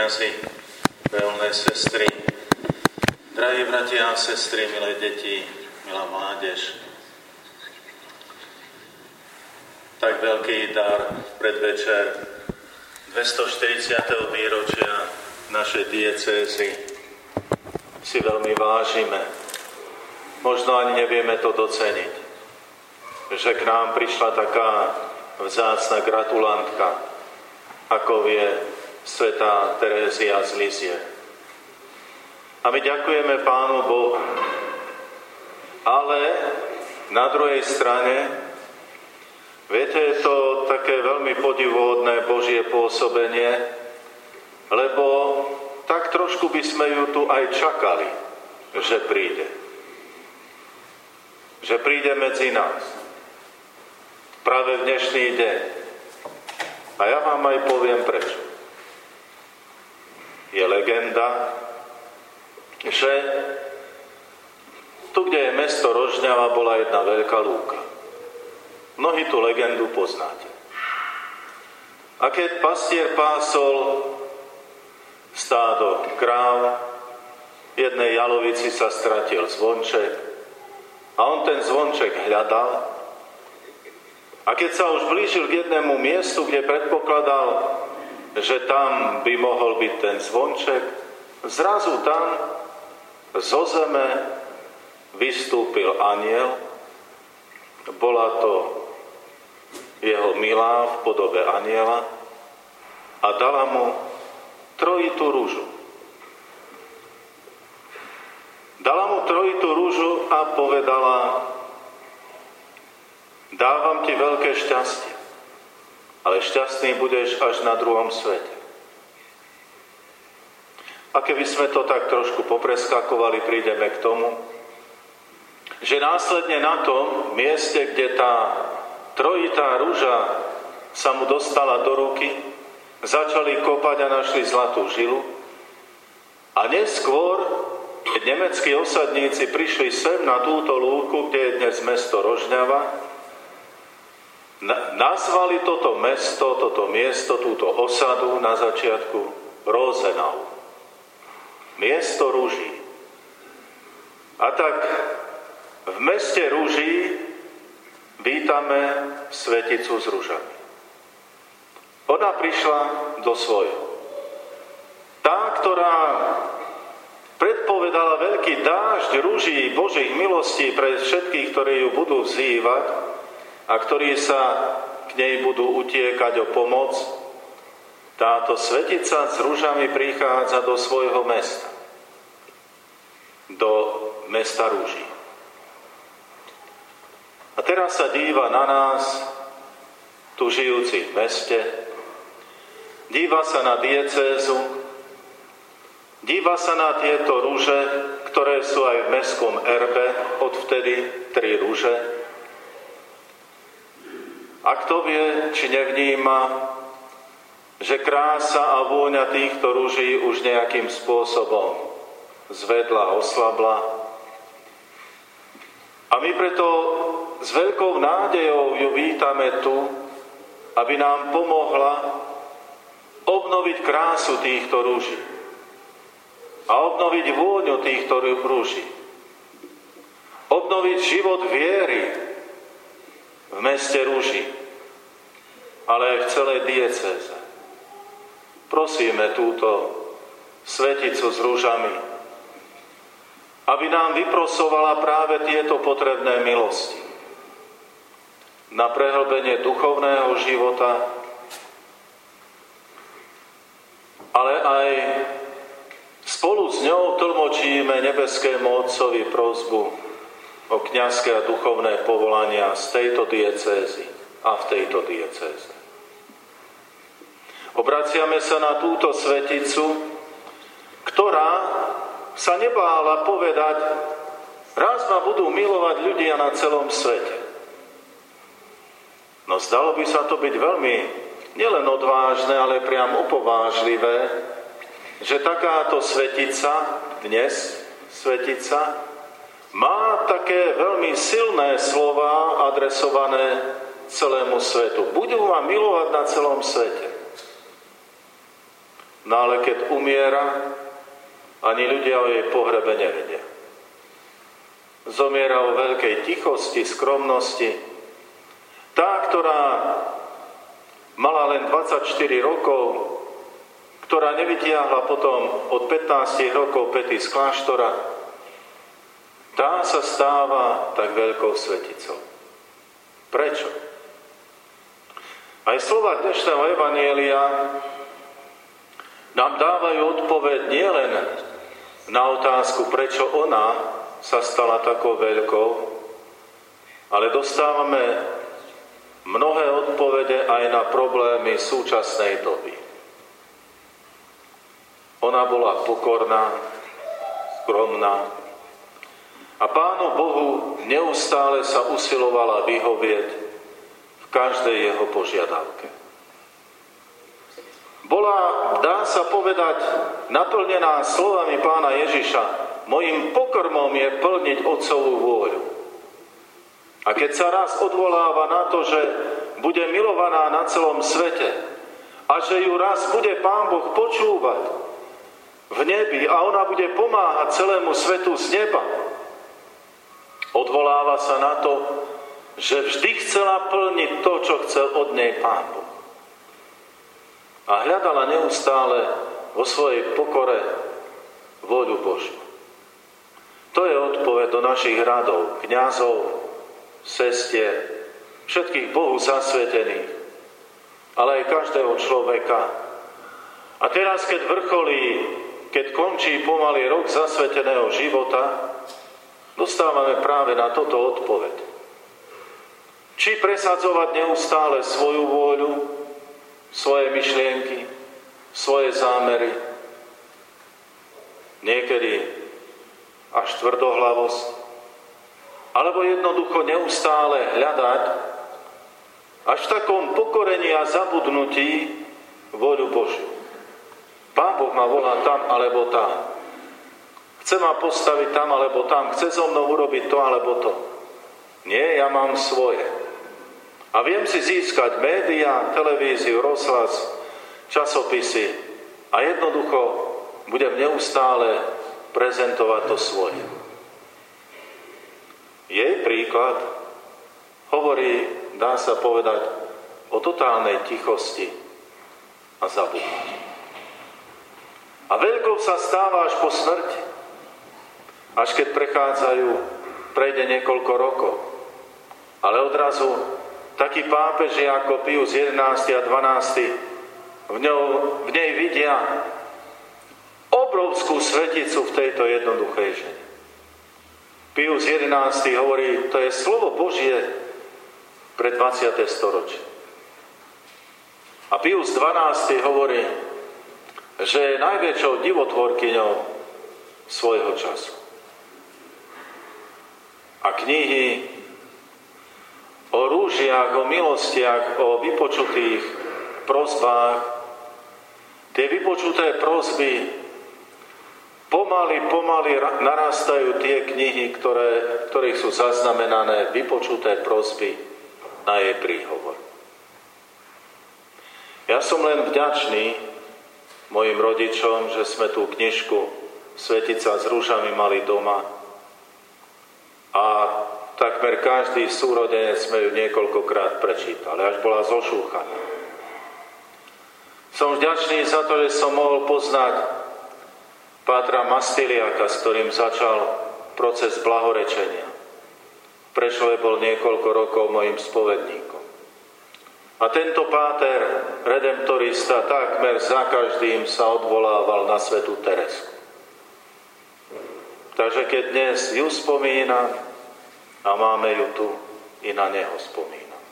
kňazi, veľné sestry, drahí bratia a sestry, milé deti, milá mládež. Tak veľký dar v predvečer 240. výročia našej diecézy si veľmi vážime. Možno ani nevieme to doceniť, že k nám prišla taká vzácna gratulantka, ako je svätá Terézia z Lizie. A my ďakujeme Pánu Bohu, ale na druhej strane, viete, je to také veľmi podivuhodné Božie pôsobenie, lebo tak trošku by sme ju tu aj čakali, že príde. Že príde medzi nás. Práve v dnešný deň. A ja vám aj poviem prečo. Je legenda, že tu, kde je mesto Rožňava, bola jedna veľká lúka. Mnohí tú legendu poznáte. A keď pastier pásol stádo kráv, jednej jalovici sa stratil zvonček a on ten zvonček hľadal. A keď sa už blížil k jednému miestu, kde predpokladal, že tam by mohol byť ten zvonček, zrazu tam zo zeme vystúpil anjel. Bola to jeho milá v podobe anjela a dala mu trojitú ružu. Dala mu trojitú ružu a povedala: dávam ti veľké šťastie, ale šťastný budeš až na druhom svete. A keby sme to tak trošku popreskakovali, prídeme k tomu, že následne na tom mieste, kde tá trojitá ruža sa mu dostala do ruky, začali kopať a našli zlatú žilu. A neskôr, keď nemeckí osadníci prišli sem na túto lúku, kde je dnes mesto Rožňava, nazvali toto mesto, toto miesto, túto osadu na začiatku Rosenau. Miesto ruží. A tak v meste ruží vítame sveticu s ružami. Ona prišla do svojho. Tá, ktorá predpovedala veľký dážď ruží Božích milostí pre všetkých, ktorí ju budú vzývať a ktorí sa k nej budú utiekať o pomoc, táto svetica s ružami prichádza do svojho mesta. Do mesta ruží. A teraz sa díva na nás, tu žijúcich v meste, díva sa na diecézu, díva sa na tieto ruže, ktoré sú aj v mestskom erbe, odvtedy 3 ruže. A kto vie, či nevníma, že krása a vôňa týchto ruží už nejakým spôsobom zvedla, oslabla. A my preto s veľkou nádejou ju vítame tu, aby nám pomohla obnoviť krásu týchto ruží a obnoviť vôňu týchto ruží. Obnoviť život viery v meste ruží, ale aj v celej diecéze. Prosíme túto sveticu s ružami, aby nám vyprosovala práve tieto potrebné milosti na prehlbenie duchovného života, ale aj spolu s ňou tlmočíme nebeskému Otcovi prosbu o kňazské a duchovné povolania z tejto diecézy a v tejto diecéze. Obraciame sa na túto sveticu, ktorá sa nebála povedať: raz ma budú milovať ľudia na celom svete. No zdalo by sa to byť veľmi nielen odvážne, ale priam opovážlivé, že takáto svetica, dnes svetica, má také veľmi silné slová adresované celému svetu. Budú ma milovať na celom svete. no ale keď umiera, ani ľudia o jej pohrebe nevedia. Zomiera o veľkej tichosti, skromnosti. Tá, ktorá mala len 24 rokov, ktorá nevytiahla potom od 15 rokov päty z kláštora, tá sa stáva tak veľkou sveticou. Prečo? Aj slova dnešného evanjelia nám dávajú odpoveď nielen na otázku, prečo ona sa stala takou veľkou, ale dostávame mnohé odpovede aj na problémy súčasnej doby. Ona bola pokorná, skromná a Pánu Bohu neustále sa usilovala vyhovieť v každej jeho požiadavke. Bola, dá sa povedať, naplnená slovami Pána Ježiša: mojím pokrmom je plniť Otcovú vôľu. A keď sa raz odvoláva na to, že bude milovaná na celom svete a že ju raz bude Pán Boh počúvať v nebi a ona bude pomáhať celému svetu z neba, odvoláva sa na to, že vždy chcela plniť to, čo chcel od nej Pán Boh. A hľadala neustále vo svojej pokore vôľu Božiu. To je odpoveď do našich radov, kňazov, sestier, všetkých Bohu zasvetených, ale aj každého človeka. A teraz, keď vrcholí, keď končí pomaly rok zasveteného života, dostávame práve na toto odpoveď. Či presadzovať neustále svoju vôľu, svoje myšlienky, svoje zámery, niekedy až tvrdohlavosť, alebo jednoducho neustále hľadať až v takom pokorení a zabudnutí vôľu Božiu. Pán Boh ma volá tam alebo tam. Chce ma postaviť tam alebo tam. Chce so mnou urobiť to alebo to. Nie, ja mám svoje. A viem si získať médiá, televíziu, rozhlas, časopisy a jednoducho budem neustále prezentovať to svoje. Jej príklad hovorí, dá sa povedať, o totálnej tichosti a zabudnutí. A veľkou sa stáva až po smrti. Až keď prejde niekoľko rokov. Ale odrazu takí pápeži ako Pius XI a XII v nej vidia obrovskú sveticu v tejto jednoduchej žene. Pius XI hovorí, to je slovo Božie pre 20. storočie. A Pius XII hovorí, že je najväčšou divotvorkyňou svojho času. A knihy o rúžiach, o milostiach, o vypočutých prosbách, tie vypočuté prosby pomaly narastajú tie knihy, ktorých sú zaznamenané vypočuté prosby na jej príhovor. Ja som len vďačný mojim rodičom, že sme tú knižku Svetica s rúžami mali doma a takmer každý súrodenec sme ju niekoľkokrát prečítali, až bola zošúchaná. Som vďačný za to, že som mohol poznať pátra Mastiliaka, s ktorým začal proces blahorečenia. V Prešove bol niekoľko rokov mojim spovedníkom. A tento páter, redemptorista, takmer za každým sa odvolával na svätú Teresku. Takže keď dnes ju spomínam a máme ju tu, i na neho spomínam.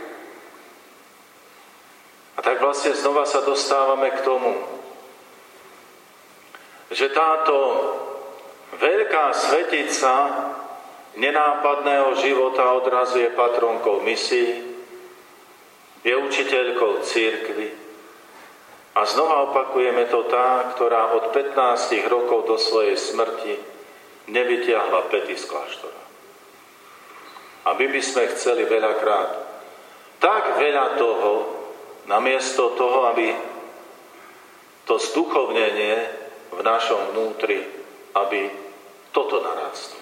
A tak vlastne znova sa dostávame k tomu, že táto veľká svetica nenápadného života odrazu je patronkou misií, je učiteľkou cirkvi a znova opakujeme to tá, ktorá od 15 rokov do svojej smrti nevytiahla päty z kláštora. A my by sme chceli veľakrát tak veľa toho, namiesto toho, aby to to zduchovnenie v našom vnútri, aby toto narástlo.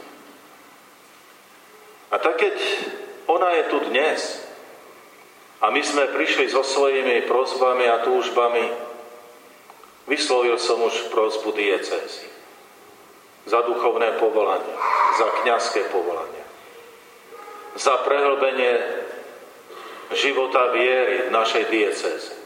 A tak keď ona je tu dnes a my sme prišli so svojimi prosbami a túžbami, vyslovil som už prosbu diecézy za duchovné povolanie, za kňazské povolanie, za prehlbenie života viery v našej diecéze,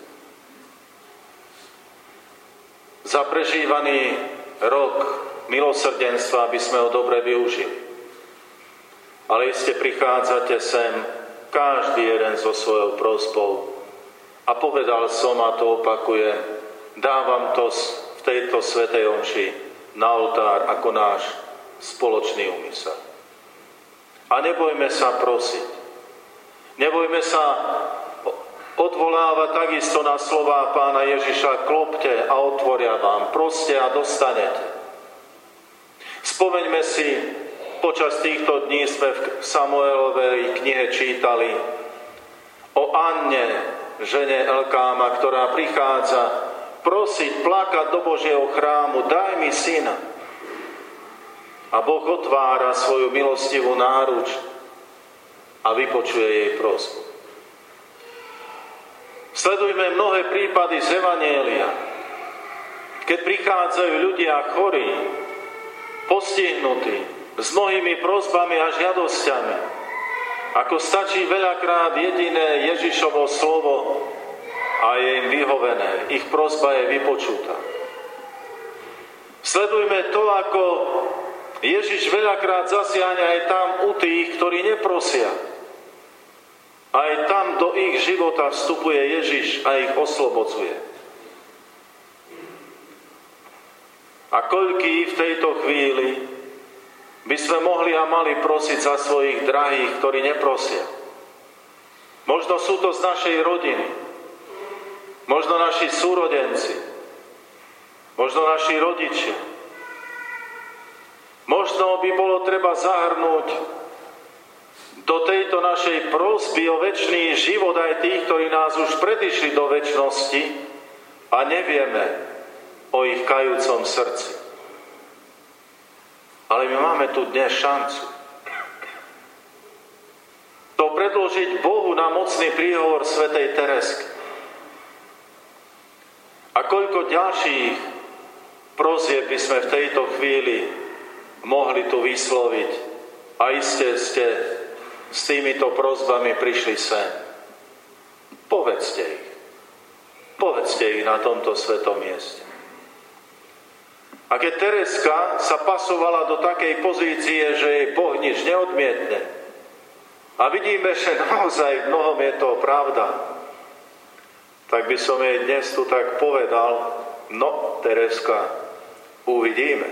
za prežívaný rok milosrdenstva, aby sme ho dobre využili. Ale iste prichádzate sem, každý jeden so svojou prosbou. A povedal som, a to opakujem, dávam to v tejto svätej omši na oltár ako náš spoločný úmysel. A nebojme sa prosiť. Nebojme sa odvolávať takisto na slová Pána Ježiša: klopte a otvoria vám, proste a dostanete. Spomeňme si, počas týchto dní sme v Samuelovej knihe čítali o Anne, žene Elkáma, ktorá prichádza prosiť, plakať do Božieho chrámu: daj mi syna. A Boh otvára svoju milostivú náruč a vypočuje jej prosbu. Sledujme mnohé prípady z Evanjelia, keď prichádzajú ľudia chorí, postihnutí, s mnohými prosbami a žiadosťami, ako stačí veľakrát jediné Ježišovo slovo a je im vyhovené. Ich prosba je vypočutá. Sledujme to, ako Ježiš veľakrát zasiahne aj tam u tých, ktorí neprosia. Aj tam do ich života vstupuje Ježiš a ich oslobodzuje. A koľký v tejto chvíli by sme mohli a mali prosiť za svojich drahých, ktorí neprosia. Možno sú to z našej rodiny, možno naši súrodenci, možno naši rodičia. Možno by bolo treba zahrnúť do tejto našej prosby o večný život aj tých, ktorí nás už predišli do večnosti a nevieme o ich kajúcom srdci. Ale my máme tu dnes šancu to predložiť Bohu na mocný príhovor svätej Teresky. A koľko ďalších prosieb by sme v tejto chvíli mohli tu vysloviť, a iste ste s týmito prosbami prišli sem. Povedzte ich na tomto svetom mieste. A keď Tereska sa pasovala do takej pozície, že jej Boh nič neodmietne, a vidíme, že naozaj v mnohom je to pravda, tak by som jej dnes tu tak povedal: no, Tereska, uvidíme.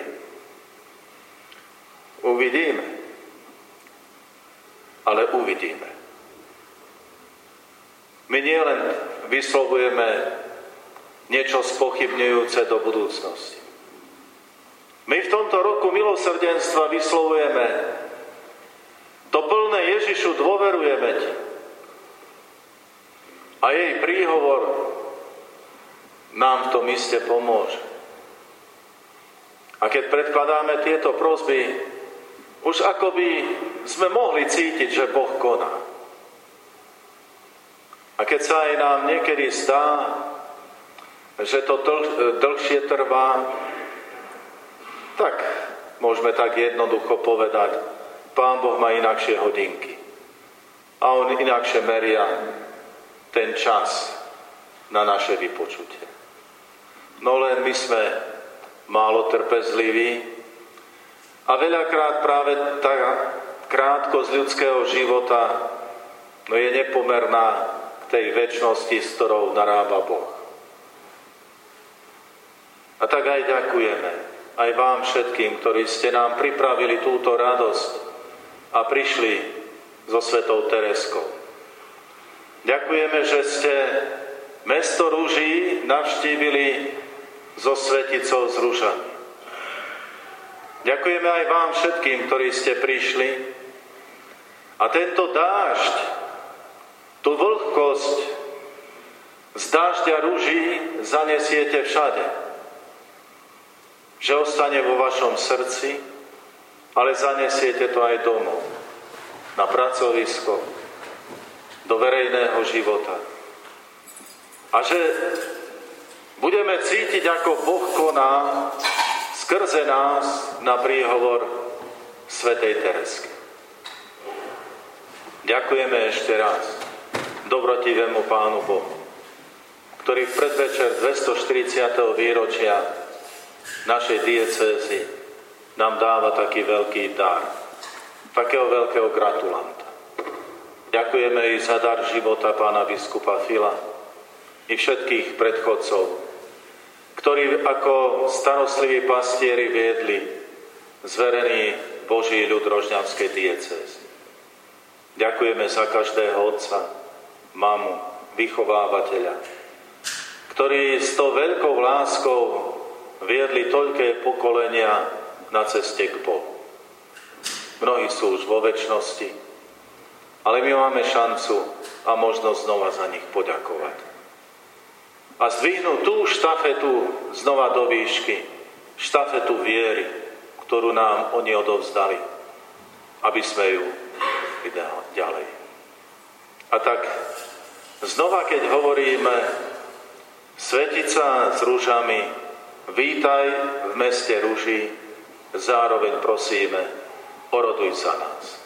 Ale uvidíme. My nielen vyslovujeme niečo spochybňujúce do budúcnosti. My v tomto roku milosrdenstva vyslovujeme: to plné Ježišu, dôverujeme ti. A jej príhovor nám v tom iste pomôže. A keď predkladáme tieto prosby, už akoby sme mohli cítiť, že Boh koná. A keď sa aj nám niekedy zdá, že to dlhšie trvá, tak môžeme tak jednoducho povedať: Pán Boh má inakšie hodinky. A on inakšie meria ten čas na naše vypočutie. No len my sme málo trpezliví a veľakrát práve tá krátkosť ľudského života je nepomerná k tej večnosti, s ktorou narába Boh. A tak aj ďakujeme aj vám všetkým, ktorí ste nám pripravili túto radosť a prišli so svätou Tereskou. Ďakujeme, že ste mesto Ruží navštívili so sveticou s ružami. Ďakujeme aj vám všetkým, ktorí ste prišli a tento dážď, tú vlhkosť z dážďa ruží zanesiete všade. že ostane vo vašom srdci, ale zanesiete to aj domov, na pracovisko, do verejného života. A že budeme cítiť, ako Boh koná skrze nás na príhovor svätej Teresky. Ďakujeme ešte raz dobrotivému Pánu Bohu, ktorý v predvečer 240. výročia našej diecézy nám dáva taký veľký dar, takého veľkého gratulanta. Ďakujeme i za dar života pána biskupa Fila i všetkých predchodcov, ktorí ako starostliví pastieri viedli zverený Boží ľud rožňavskej diecézy. Ďakujeme za každého otca, mamu, vychovávateľa, ktorí s tou veľkou láskou viedli toľké pokolenia na ceste k Bohu. Mnohí sú už vo večnosti, ale my máme šancu a možnosť znova za nich poďakovať. A zdvihnúť tú štafetu znova do výšky, štafetu viery, ktorú nám oni odovzdali, aby sme ju vydali ďalej. A tak znova, keď hovoríme Svetica s rúžami, vítaj v meste rúží, zároveň prosíme, oroduj za nás.